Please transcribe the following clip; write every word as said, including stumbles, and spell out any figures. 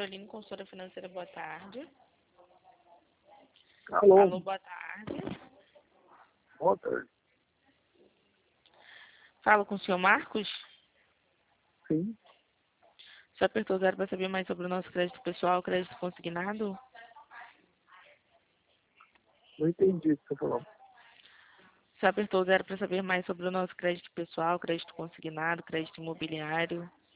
Aline, consultora financeira, boa tarde. Alô. Alô, boa tarde. Boa tarde. Falo com o senhor Marcos? Sim. Você apertou zero para saber mais sobre o nosso crédito pessoal, crédito consignado? Não entendi o que você falou. Você apertou zero para saber mais sobre o nosso crédito pessoal, crédito consignado, crédito imobiliário?